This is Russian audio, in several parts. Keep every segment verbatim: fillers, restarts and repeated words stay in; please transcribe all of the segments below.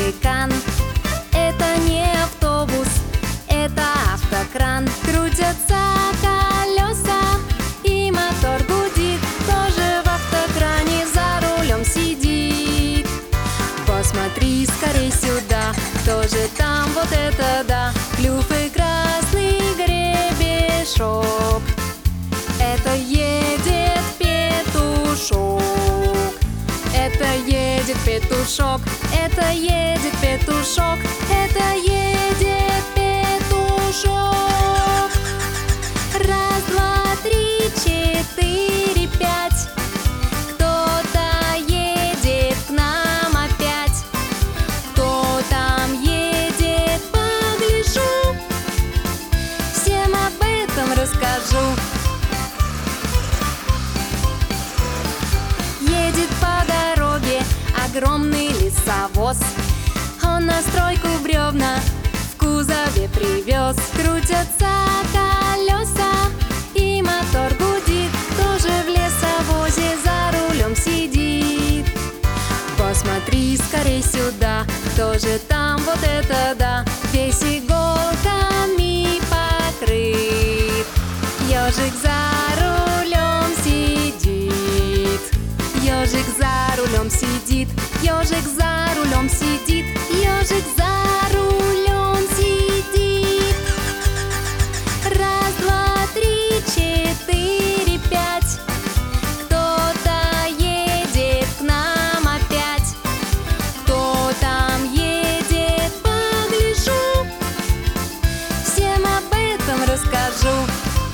великан. Это не автобус, это автокран. Крутятся колеса и мотор гудит. Тоже в автокране за рулем сидит. Посмотри скорей сюда, кто же там, вот это да. Клюв и красный гребешок. Это едет петушок. Это едет петушок. Это едет петушок. Это едет петушок. Раз, два, три, четыре, пять. Кто-то едет к нам опять. Кто там едет, погляжу. Всем об этом расскажу. Едет по дороге огромный лесовоз. Он на стройку бревна в кузове привез. Крутятся колеса и мотор гудит. Тоже в лесовозе за рулем сидит. Посмотри скорей сюда, кто же там, вот это да. Весь иголками покрыт. Ежик за рулем сидит. Ежик за рулем сидит. Ежик за рулем сидит. Ежик за рулем сидит. Раз, два, три, четыре, пять. Кто-то едет к нам опять. Кто там едет, погляжу. Всем об этом расскажу.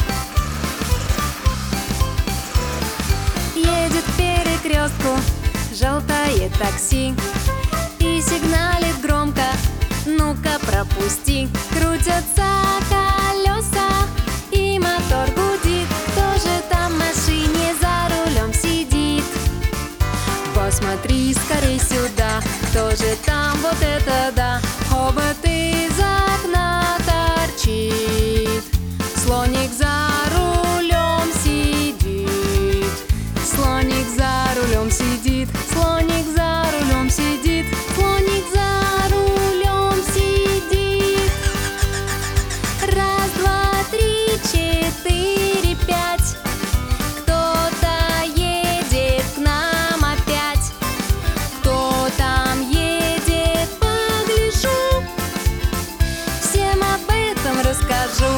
Едет к перекрестку желтое такси и сигналит громко: ну-ка пропусти. Крутятся колеса и мотор гудит. Кто же там в машине за рулем сидит? Посмотри скорей сюда, кто же там, вот это да. Хобот из окна торчит. Слоник за рулем сидит. Слоник за рулем сидит. Слоник за рулем сидит. Слоник за рулем сидит. Раз, два, три, четыре, пять. Кто-то едет к нам опять. Кто там едет, погляжу. Всем об этом расскажу.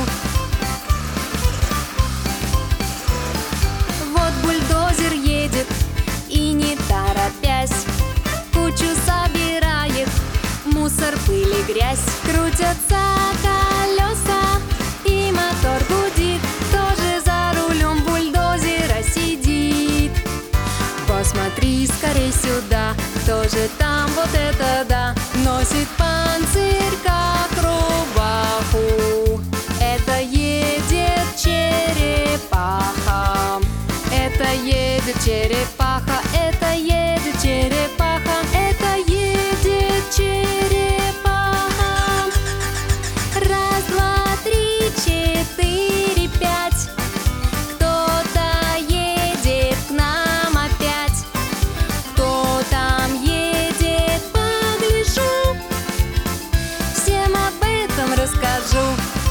Вот бульдозер едет и не торопясь кучу собирает, мусор, пыль и грязь. Крутятся колеса и мотор гудит. Тоже за рулем бульдозера сидит. Посмотри скорей сюда, кто же там, вот это да. Носит панцирь как рубаху. Это едет черепаха. Это едет черепаха. Это едет черепаха. Это едет черепаха. Раз, два, три, четыре, пять. Кто-то едет к нам опять. Кто там едет, погляжу. Всем об этом расскажу.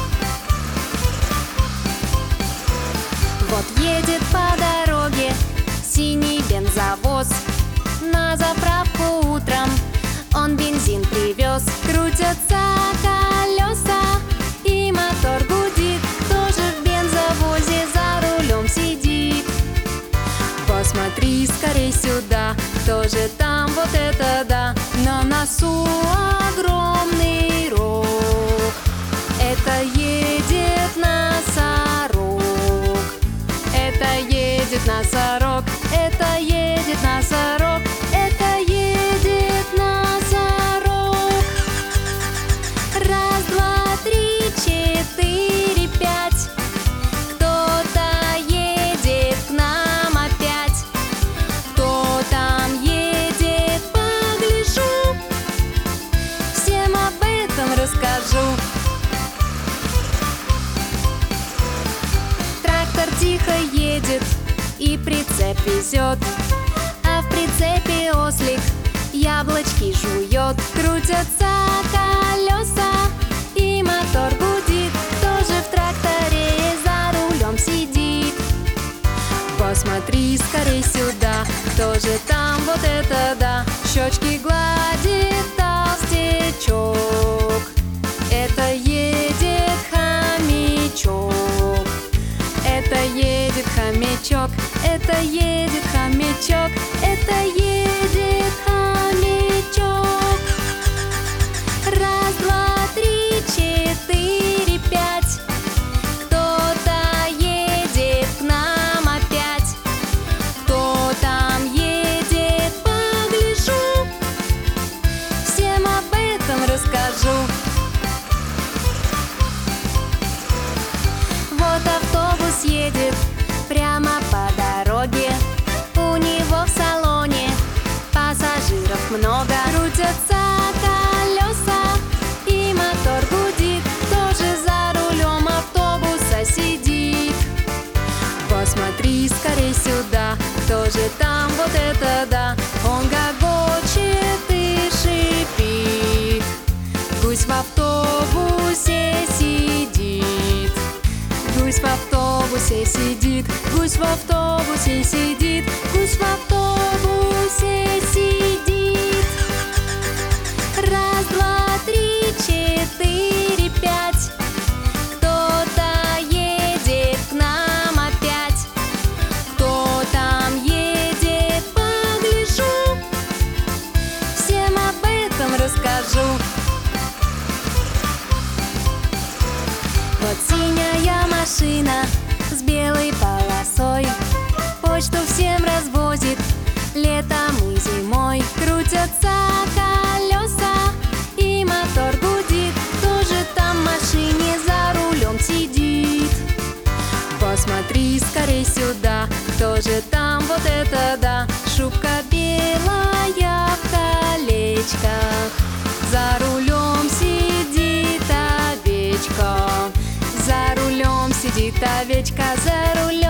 Вот едет по дороге синий бензовоз. На заправку утром он бензин привез. Крутятся колеса и мотор гудит. Тоже в бензовозе за рулем сидит. Посмотри скорей сюда, кто же там, вот это да. На носу огромный рог. Это едет носорог. Это едет носорог. Это едет носорог. Это едет носорог. Раз, два, три, четыре, пять. Кто-то едет к нам опять. Кто там едет, погляжу. Всем об этом расскажу. Тихо едет и прицеп везет, а в прицепе ослик. Я яблочки жует, крутятся колеса, и мотор гудит. Кто же в тракторе за рулем сидит? Посмотри скорей сюда, кто же там, вот это да, щечки гладит толстячок. Это едет хомячок. Это едет хомячок. Это едет хомячок. Это едет хомячок. Раз, два, три, четыре, пять. Кто-то едет к нам опять. Кто там едет, погляжу. Всем об этом расскажу. Вот автобус едет прямо по дороге. У него в салоне пассажиров много. Крутятся колеса, и мотор гудит. Кто же за рулем автобуса сидит? Посмотри скорей сюда, кто же там, вот это да. Он гогочет и шипит. Гусь в автобусе сидит. Гусь в автобусе сидит. Гусь в автобусе сидит. Гусь в автобусе сидит. Раз, два, три, четыре, пять. Кто-то едет к нам опять. Кто там едет, погляжу. Всем об этом расскажу. Вот синяя машина с белой полосой почту всем развозит летом и зимой. Крутятся колеса, и мотор гудит. Кто же там в машине за рулем сидит? Посмотри скорей сюда, кто же там, вот это да. Шубка белая в колечках. За рулем сидит овечка. За рулем сидит овечка, за рулем